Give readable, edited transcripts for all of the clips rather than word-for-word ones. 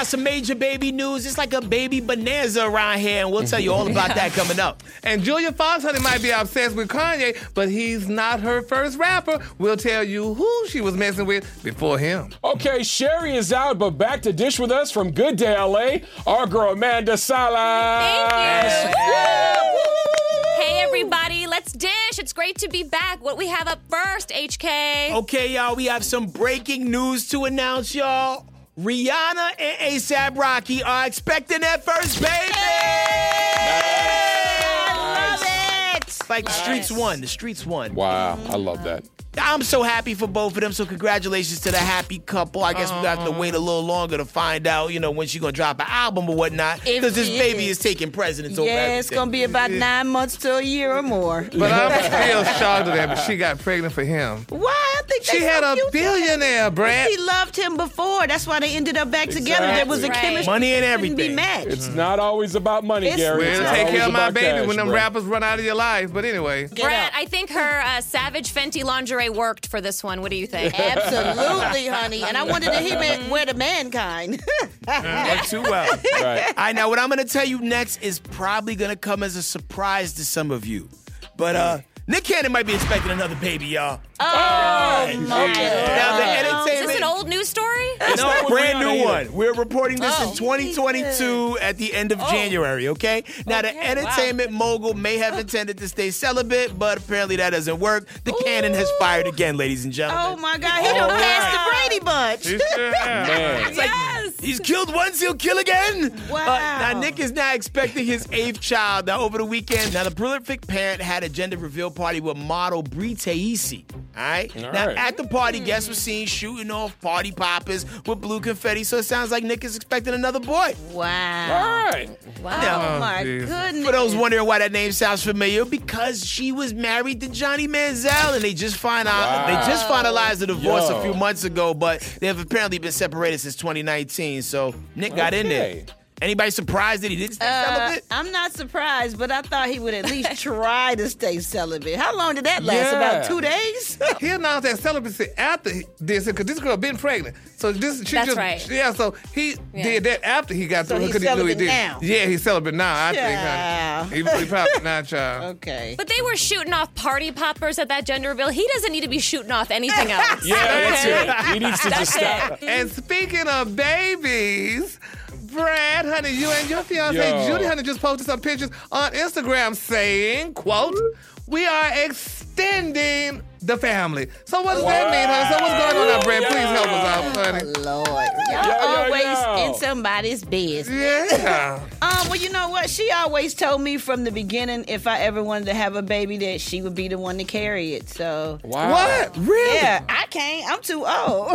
got some major baby news. It's like a baby bonanza around here, and we'll tell you all about that coming up. And Julia Fox, honey, might be obsessed with Kanye, but he's not her first rapper. We'll tell you who she was messing with before him. Okay, Sherry is out, but back to dish with us from Good Day LA, our girl Amanda Salas. Thank you. Hey, everybody, let's dish. It's great to be back. What we have up first, HK? Okay, y'all, we have some breaking news to announce, y'all. Rihanna and A$AP Rocky are expecting their first baby. I love it. Like the streets won. Wow, I love that. I'm so happy for both of them, so congratulations to the happy couple. I guess we have to wait a little longer to find out, when she's going to drop an album or whatnot, because this baby is taking precedence over everything. Yeah, it's going to be about 9 months to a year or more. But I'm still shocked at that, but she got pregnant for him. Why? I think She had a billionaire, Brad. She loved him before. That's why they ended up back together. There was a chemistry. Money and Couldn't everything. be matched. It's not always about money, Gary. Well, It's not take always care of my about baby cash, when them bro. rappers run out of your life. But anyway. Brett, I think her Savage Fenty lingerie worked for this one. What do you think? Absolutely, honey. And I wondered if he meant wear the mankind. Not too well. Right. All right, now what I'm going to tell you next is probably going to come as a surprise to some of you. But Nick Cannon might be expecting another baby, y'all. Oh, my Now, the Is entertainment... this an old news story? No, not with brand Rihanna new either. one. We're reporting this in 2022 at the end of January, okay? Now, the entertainment mogul may have intended to stay celibate, but apparently that doesn't work. The cannon has fired again, ladies and gentlemen. Oh, my God. He done passed the Brady Bunch. Man. It's like, he's killed once, he'll kill again. Wow. Now, Nick is now expecting his 8th child. Now, over the weekend, the prolific parent had a gender reveal party with model Brie Taisi. All right? Now, right. at the party, guests were seen shooting off party poppers with blue confetti, so it sounds like Nick is expecting another boy. Wow. All right. Oh, my geez. goodness. For those wondering why that name sounds familiar, because she was married to Johnny Manziel, and they just finalized the divorce a few months ago, but they have apparently been separated since 2019. So Nick got in there. Okay. Anybody surprised that he didn't stay celibate? I'm not surprised, but I thought he would at least try to stay celibate. How long did that last? Yeah. About 2 days? He announced that celibacy after this, because this girl been pregnant. So That's right. Yeah, so he did that after he got So through. he's Because he knew he celibate did. now. Yeah, he's celibate now, I Child. think. Honey. He probably not, child. Okay. But they were shooting off party poppers at that gender reveal. He doesn't need to be shooting off anything else. Yeah, that's Okay? it. He needs to just stop. And speaking of babies, Brad, honey, you and your fiance Yo. Judy, honey, just posted some pictures on Instagram saying, quote, "We are extending the family." So what does that mean, honey? So what's going on now, Brad? Please help us out, honey. Lord. Y'all Yo, always yo. in somebody's business. Yeah. Well, you know what? She always told me from the beginning if I ever wanted to have a baby that she would be the one to carry it. So, Wow. What? Really? yeah, I can't. I'm too old.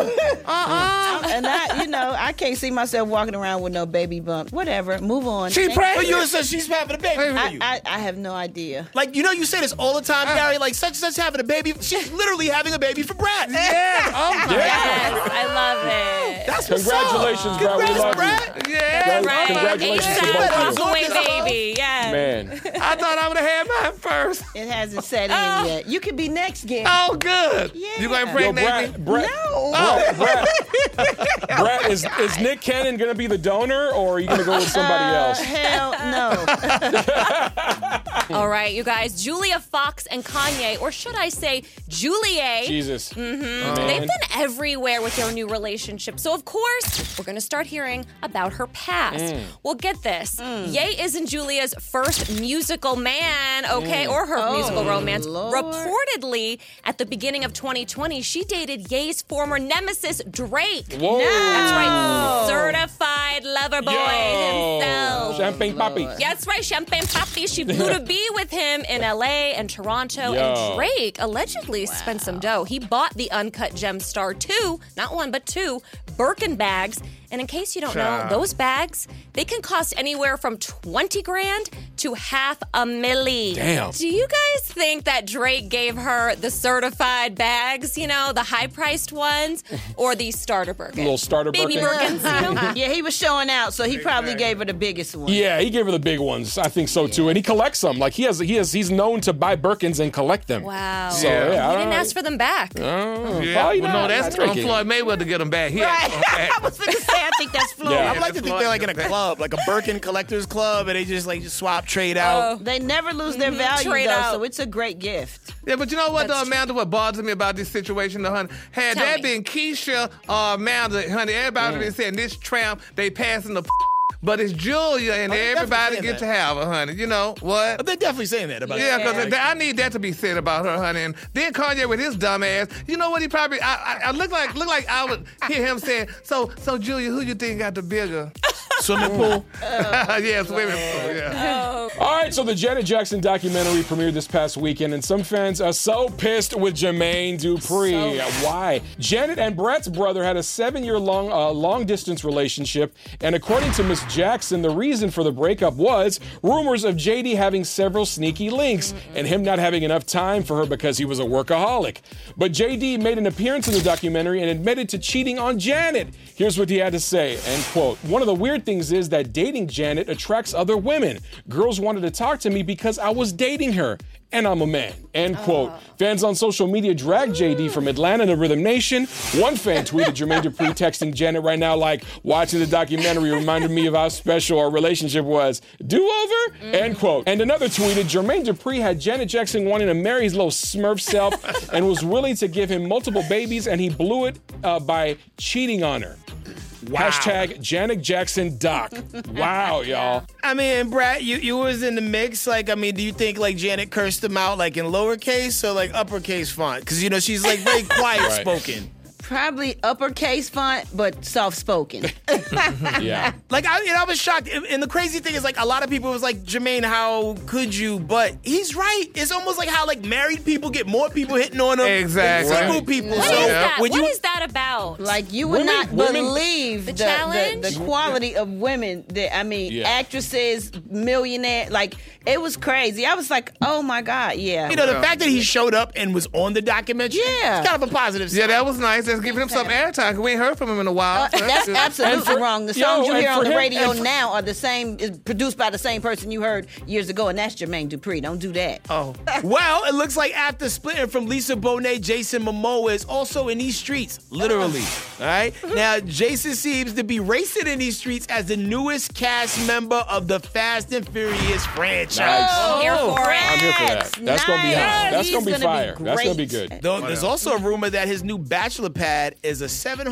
And I can't see myself walking around with no baby bump. Whatever. Move on. She But pregnant? you said she's having a baby for you. I have no idea. Like, you say this all the time, Gary, like such and such having a baby. She's literally having a baby for Brad. Yeah. Oh, my Yes, I love it. That's what's Congratulations, up. Brad. We Congrats, love Brad. you. Yeah. Right. Congratulations to both of you. Away baby. Yes. Man. I thought I would have had mine first. It hasn't set in yet. You could be next, Gary. Oh, good. Yeah. You going to Yo, impregnate me? Brad, No. Brad, is Nick Cannon going to be the donor, or are you going to go with somebody else? Hell no. All right, you guys. Julia Fox and Kanye, or should I say Julie. Jesus. They've been everywhere with their new relationship. So, of course, we're going to start hearing about her past. Well, get this. Ye isn't Julia's first musical man, okay, or her musical romance. Lord. Reportedly, at the beginning of 2020, she dated Ye's former nemesis, Drake. Whoa. That's right. Certified lover boy himself. Champagne Papi. Yeah, that's right, Champagne Papi. She flew to be with him in LA and Toronto. Yo. And Drake allegedly spent some dough. He bought the Uncut Gem Star 2, not one, but 2, Birkin bags. And in case you don't know, those bags, they can cost anywhere from $20,000 to $500,000. Damn. Do you guys think that Drake gave her the certified bags, the high-priced ones, or the starter Birkin? Little starter Baby Birkin. Birkins, Yeah, he was showing out, so he probably gave her the biggest one. Yeah, he gave her the big ones. I think so too, and he collects them. Like he's known to buy Birkins and collect them. Wow. So yeah, I He don't didn't know. ask for them back. Yeah, Probably well, no, not. that's Not on Drake. Floyd Mayweather to get them back. He had I was going to say, I think that's Floyd. Yeah. I would like to think they're like in a club, like a Birkin collector's club, and they just swap, trade out. They never lose their value, Trade though, out. so it's a great gift. Yeah, but you know what, That's though, Amanda, what bothers me about this situation, though, honey? Had Tell that me. been Keisha or Amanda, honey, everybody would be saying this tramp, they passing the but it's Julia, and they're everybody definitely get to saying have her, honey. You know what? But they're definitely saying that about Yeah, her. because I need that to be said about her, honey. And then Kanye with his dumb ass, you know what? He probably I look like I would hear him saying, "So Julia, who you think got the bigger Swimming pool. yeah, swimming pool? Yeah. All right, so the Janet Jackson documentary premiered this past weekend, and some fans are so pissed with Jermaine Dupri. Why? Janet and Brett's brother had a 7-year-long long-distance relationship, and according to Miss Jackson, the reason for the breakup was rumors of JD having several sneaky links and him not having enough time for her because he was a workaholic. But JD made an appearance in the documentary and admitted to cheating on Janet. Here's what he had to say, end quote. One of the weird things is that dating Janet attracts other women. Girls wanted to talk to me because I was dating her. And I'm a man, end quote. Fans on social media dragged JD from Atlanta to Rhythm Nation. One fan tweeted Jermaine Dupri texting Janet right now like, watching the documentary reminded me of how special our relationship was. Do-over? End quote. And another tweeted, Jermaine Dupri had Janet Jackson wanting to marry his little Smurf self and was willing to give him multiple babies, and he blew it by cheating on her. Wow. Hashtag Janet Jackson Doc. Wow, y'all. I mean, Brad, you was in the mix. Like, I mean, do you think like Janet cursed him out like in lowercase or like uppercase font? Because you know she's like very quiet spoken. Probably uppercase font, but soft-spoken. Yeah. Like I was shocked, and the crazy thing is like a lot of people was like, Jermaine, how could you? But he's right. It's almost like how like married people get more people hitting on them Exactly. than single Right. people. What so is that? when What you- is that about? Like, you would Women- not women- believe The challenge? the quality of women. Yeah. Actresses, millionaire. Like, it was crazy. I was like, oh my God, yeah. you know, the fact that he showed up and was on the documentary, Yeah. it's kind of a positive sign. Yeah, that was nice. Let's give him some airtime, because we ain't heard from him in a while. That's absolutely And for- wrong. The yo, songs you and hear for on the him- radio and for- now are the same, is produced by the same person you heard years ago, and that's Jermaine Dupri. Don't do that. Oh. Well, it looks like after splitting from Lisa Bonet, Jason Momoa is also in these streets, literally. All right? Now, Jason seems to be racing in these streets as the newest cast member of the Fast and Furious franchise. Nice. Here for it. I'm here for that. That's gonna be hot. Nice. That's He's gonna be gonna fire. be That's gonna be great. good. Though there's also a rumor that his new bachelor pad is a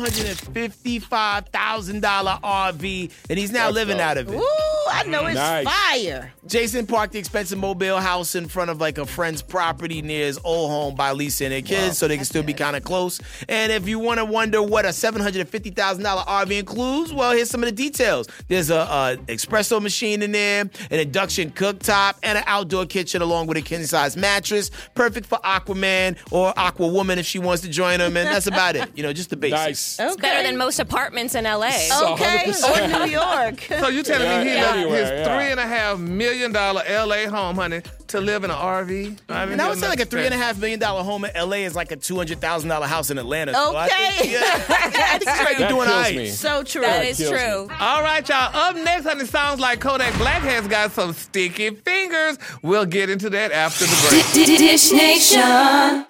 $755,000 RV, and he's now That's living dope. out of it. Ooh, I know it's Nice. fire. Jason parked the expensive mobile house in front of like a friend's property near his old home by Lisa and their kids, so they can still be kind of close. And if you want to wonder what a $750,000 RV includes, well, here's some of the details. There's a espresso machine in there, an induction cooktop, and an outdoor kitchen along with a king-size mattress. Perfect for Aquaman or Aquawoman if she wants to join him, and that's about it. You know, just the basics. Nice. Okay. It's better than most apartments in LA. Okay, 100%. or New York. So you telling me he Yeah, left everywhere, his yeah. $3.5 million LA home, honey, to live in an RV? And I would say like a $3.5 million home in LA is like a $200,000 house in Atlanta. So I think, Okay. I think he's right That doing all kills right. me. So true. That is kills me. true. All right, y'all. Up next, honey, sounds like Kodak Black has got some sticky fingers. We'll get into that after the break. Dish Nation.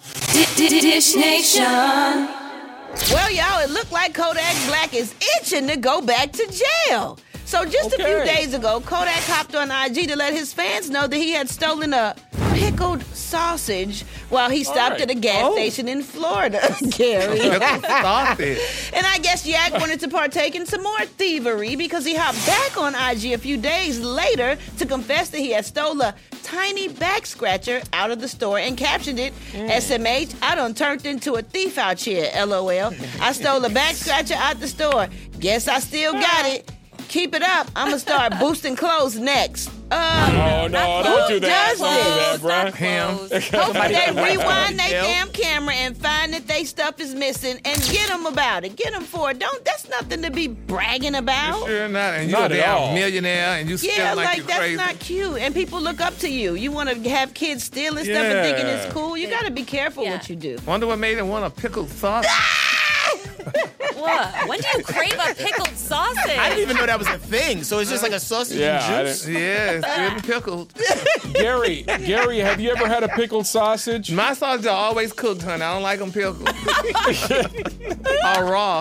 Dish Nation. Well, y'all, it looked like Kodak Black is itching to go back to jail. So just a few Okay. days ago, Kodak hopped on IG to let his fans know that he had stolen a pickled sausage while he stopped right. at a gas station in Florida, Gary. Stop it. And I guess Yak wanted to partake in some more thievery because he hopped back on IG a few days later to confess that he had stole a tiny back scratcher out of the store and captioned it, SMH, I done turned into a thief out here, LOL. I stole a back scratcher out the store. Guess I still got it. Keep it up. I'm going to start boosting clothes next. Oh no! Don't do that! does Don't do that, this? bruh. Him. Hopefully they rewind their Yep. damn camera and find that they stuff is missing and get them about it. Get them for it. That's nothing to be bragging about. Sure not. And Not you're a at damn all. millionaire and you Yeah, still like like you're that's crazy. not cute. And people look up to you. You want to have kids stealing stuff and thinking it's Yeah. cool. You got to be careful Yeah. what you do. Wonder what made him want a pickled sausage. What? When do you crave a pickled sausage? I didn't even know that was a thing. So it's just like a sausage and juice. Yeah, it's good and pickled. Gary, have you ever had a pickled sausage? My sausages are always cooked, honey. I don't like them pickled. Or raw.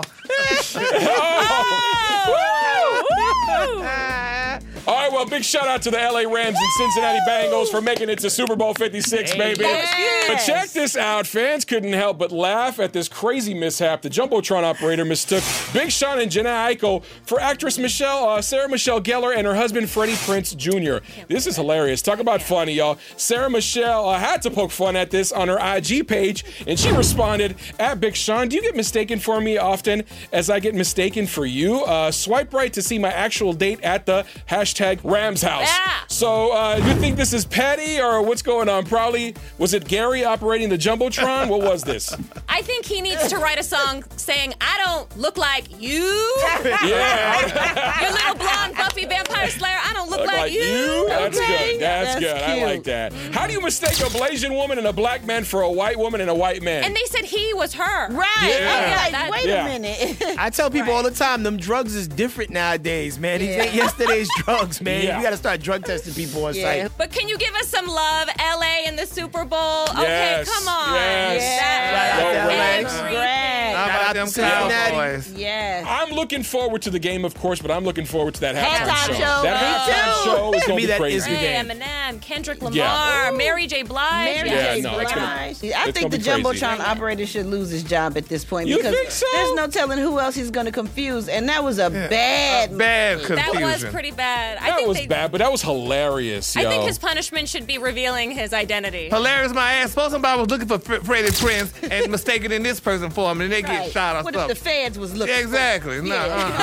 All right, well, big shout out to the LA Rams and Cincinnati Bengals for making it to Super Bowl 56, baby. Yes. But check this out. Fans couldn't help but laugh at this crazy mishap the Jumbotron operator mistook Big Sean and Jhené Aiko for actress Sarah Michelle Gellar and her husband Freddie Prinze Jr. This is hilarious. Talk about funny, y'all. Sarah Michelle had to poke fun at this on her IG page, and she responded, at Big Sean, do you get mistaken for me often as I get mistaken for you? Swipe right to see my actual date at the #Rams house. Yeah. So you think this is petty or what's going on? Probably, was it Gary operating the Jumbotron? What was this? I think he needs to write a song saying, I don't look like you. Yeah. Your little blonde Buffy Vampire Slayer, I don't look like you. That's Okay. good. That's good. I Cute. like that. How do you mistake a Blasian woman and a black man for a white woman and a white man? And they said he was her. Right. Yeah. I'm like, wait Yeah. a minute. I tell people all the time, them drugs is different nowadays, man. These ain't yesterday's drugs, man. Yeah. You got to start drug testing people on Yeah. site. But can you give us some love, LA in the Super Bowl? Okay, Yes. come on. Yes. Shout out to LA. Everything. How Shout out about to them Cincinnati. Cowboys? Yes. I'm looking forward to the game, of course, but I'm looking forward to that halftime Halftime show. That Me halftime too. show is To going me, to be that crazy. is the Hey, game. Eminem, Kendrick Lamar, Yeah. Mary J. Blige. Mary Yeah, J. no, it's gonna- Blige. I it's think gonna the be crazy. Jumbotron operator should lose his job at this point You because think so? there's no telling who else he's going to confuse, and that was a bad. Bad That confusion. was pretty bad. I That think was bad, but that was hilarious, yo. I think his punishment should be revealing his identity. Hilarious, my ass. Suppose somebody was looking for Freddie Prinze and mistaken in this person for him, and they get Right. shot or What if something. the feds was looking? Exactly. No.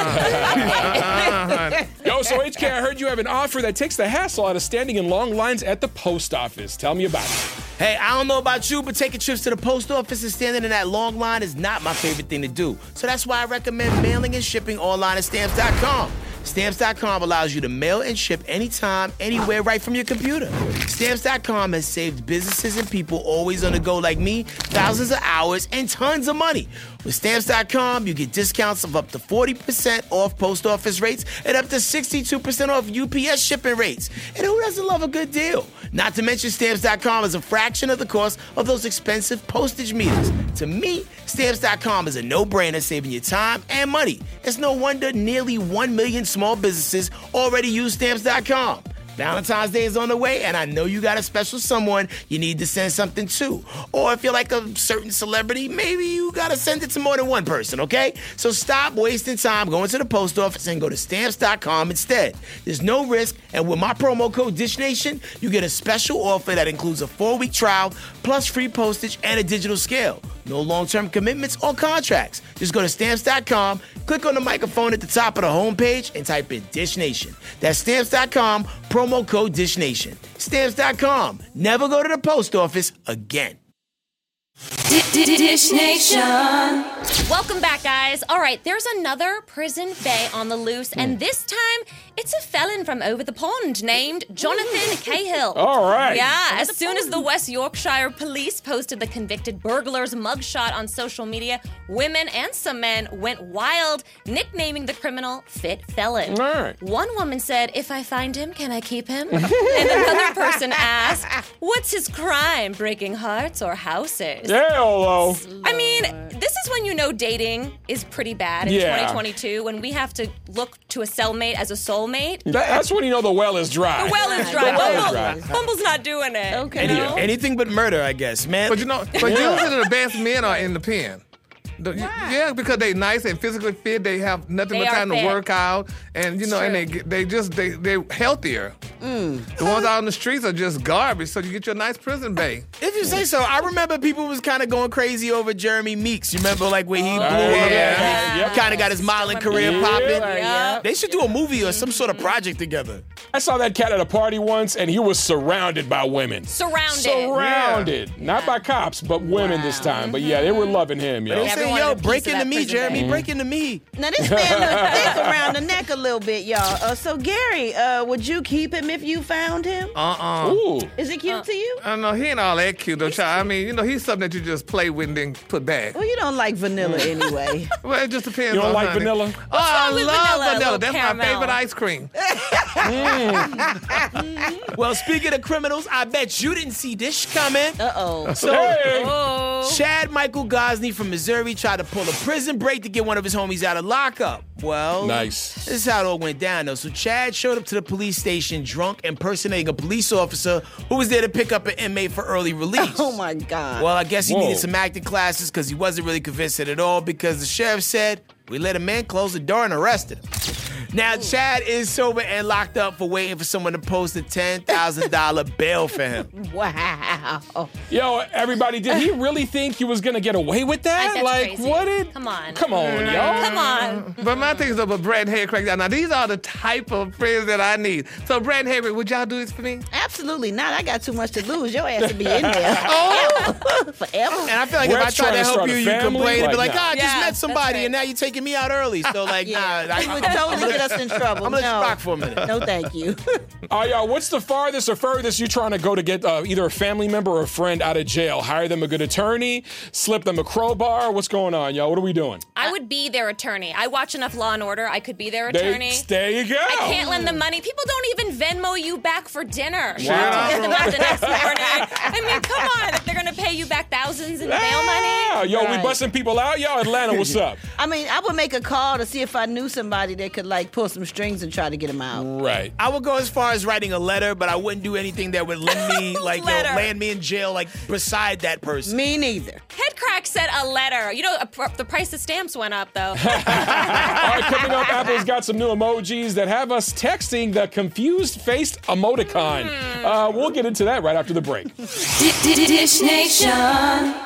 Yo, so HK, I heard you have an offer that takes the hassle out of standing in long lines at the post office. Tell me about it. Hey, I don't know about you, but taking trips to the post office and standing in that long line is not my favorite thing to do. So that's why I recommend mailing and shipping online at Stamps.com. Stamps.com allows you to mail and ship anytime, anywhere, right from your computer. Stamps.com has saved businesses and people always on the go like me thousands of hours and tons of money. With Stamps.com, you get discounts of up to 40% off post office rates and up to 62% off UPS shipping rates. And who doesn't love a good deal? Not to mention Stamps.com is a fraction of the cost of those expensive postage meters. To me, Stamps.com is a no-brainer, saving you time and money. It's no wonder nearly 1 million small businesses already use Stamps.com. Valentine's Day is on the way, and I know you got a special someone you need to send something to. Or if you're like a certain celebrity, maybe you gotta send it to more than one person, okay? So stop wasting time going to the post office and go to Stamps.com instead. There's no risk, and with my promo code DishNation, you get a special offer that includes a 4-week trial, plus free postage and a digital scale. No long-term commitments or contracts. Just go to Stamps.com, click on the microphone at the top of the homepage, and type in Dish Nation. That's Stamps.com, promo code Dish Nation. Stamps.com. Never go to the post office again. Dish Nation. Welcome back, guys. All right, there's another prison bae on the loose, and this time it's a felon from over the pond named Jonathan Cahill. All right. Yeah, as soon as the West Yorkshire police posted the convicted burglar's mugshot on social media, women and some men went wild, nicknaming the criminal Fit Felon. All right. One woman said, "If I find him, can I keep him?" And another person asked, "What's his crime, breaking hearts or houses?" Hello. I mean, this is when you know dating is pretty bad in Yeah. 2022, when we have to look to a cellmate as a soulmate. That's when you know the well is dry. The well is dry. The well is dry. Bumble's not doing it. Okay. You know? Anything but murder, I guess, man. But usually the best men are in the pen. Yeah, because they nice and physically fit. They have nothing They but are time to fit. work out, and you know, and they're healthier. The ones out on the streets are just garbage. So you get your nice prison bae. If you say so, I remember people was kind of going crazy over Jeremy Meeks. You remember, like, when he blew up? yeah. Yep. Kind of got his modeling career popping. Yeah. They should do a movie or some sort of project together. I saw that cat at a party once, and he was surrounded by women. Surrounded. Not by cops, but women this time. But yeah, they were loving him, yo. They Everyone say, yo, a piece break of into that me, prison Jeremy, bae. break into me. Now this man look thick around the neck a little bit, y'all. So Gary, would you keep him if you found him? Ooh. Is it cute to you? I know he ain't all that cute though, child. I mean, he's something that you just play with and then put back. Well, you don't like vanilla anyway. Well, it just depends. You don't on like honey. vanilla? Oh, I wrong with love vanilla? A vanilla. little That's caramel. my favorite ice cream. Well, speaking of criminals, I bet you didn't see this coming. Uh-oh. So, Oh. Chad Michael Gosney from Missouri tried to pull a prison break to get one of his homies out of lockup. Well, Nice. This is how it all went down, though. So Chad showed up to the police station drunk, impersonating a police officer who was there to pick up an inmate for early release. Oh, my God. Well, I guess he Whoa. needed some acting classes because he wasn't really convinced at all because the sheriff said, we let a man close the door and arrested him. Now, Chad is sober and locked up for waiting for someone to post a $10,000 bail for him. Wow. Yo, everybody, did he really think he was going to get away with that? That's Like, crazy. what did... Come on. Come on, yo. Come on. But my thing is about Brad and Harry Craig. Now, these are the type of friends that I need. So, Brad and Harry, would y'all do this for me? Absolutely not. I got too much to lose. Your ass to be in there. Forever. And I feel like if Brett's I tried trying to to help start you, a you family? complain and be Like, like, nah. I just Yeah, met that's somebody right. and now you're taking me out early. So, like, Yeah. nah. It would totally get us in trouble. I'm gonna let you No. rock for a minute. No, thank you. Yo, what's the farthest or furthest you trying to go to get either a family member or a friend out of jail? Hire them a good attorney? Slip them a crowbar? What's going on, yo? What are we doing? I would be their attorney. I watch enough Law and Order. I could be their attorney. There you go. I can't lend them money. People don't even Venmo you back for dinner. Wow. To get them out the next morning. I mean, come on. If they're going to pay you back thousands in bail money. Yo, we Right. busting people out? Yo, Atlanta, what's up? I mean, I would make a call to see if I knew somebody that could, like, pull some strings and try to get him out. Right. I would go as far as writing a letter, but I wouldn't do anything that would land me Letter. land me in jail like beside that person. Me neither. Headcrack said a letter. You know, the price of stamps went up, though. All right, coming up, Apple's got some new emojis that have us texting the confused-faced emoticon. We'll get into that right after the break. Dish Nation.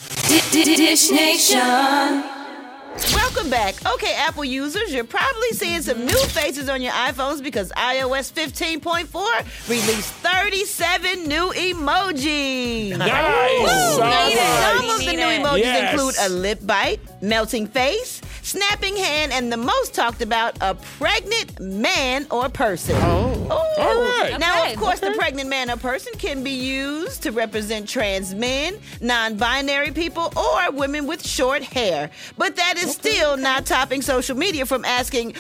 Dish Nation. Welcome back. Okay, Apple users, you're probably seeing some new faces on your iPhones because iOS 15.4 released 37 new emojis. Nice. Some Nice. of the new Need it. emojis Yes. include a lip bite, melting face, snapping hand, and the most talked about, a pregnant man or person. Oh. All right. Now, Okay. of course, the pregnant man or person can be used to represent trans men, non-binary people, or women with short hair. But that is still not stopping social media from asking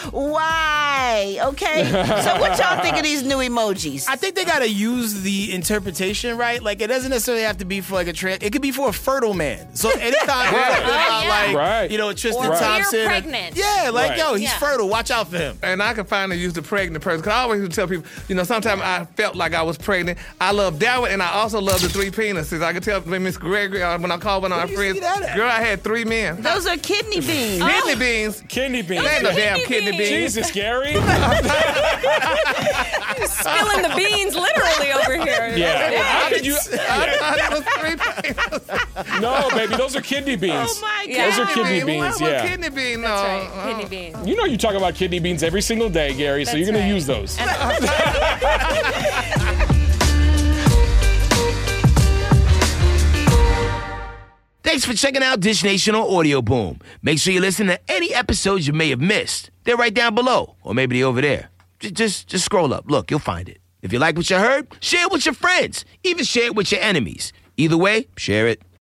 why, okay? So what y'all think of these new emojis? I think they gotta use the interpretation right. Like it doesn't necessarily have to be for like a trans. It could be for a fertile man. So anytime we're talking about yeah. like Right. Tristan Or Thompson, we're pregnant. yeah, like Right. yo, he's Yeah. fertile. Watch out for him. And I can finally use the pregnant person. Because I always tell people, sometimes I felt like I was pregnant. I love that one, and I also love the three penises. I can tell Miss Gregory when I called one of my you friends, see that at? girl, I had 3 men. Those are kidney beans. Kidney beans. Kidney beans. Ain't no Kidney damn kidney beans. beans. Jesus, Gary. Spilling the beans literally over here. Yeah. How could you? I thought it was 3 penises. No, baby, those are kidney beans. Oh my Yeah. Those are kidney beans, What yeah. kidney bean? No. That's right. Kidney beans. You know you talk about kidney beans every single day, Gary, so That's you're going right. to use those. Thanks for checking out Dish Nation on Audio Boom. Make sure you listen to any episodes you may have missed. They're right down below, or maybe they're over there. Just scroll up. Look, you'll find it. If you like what you heard, share it with your friends. Even share it with your enemies. Either way, share it.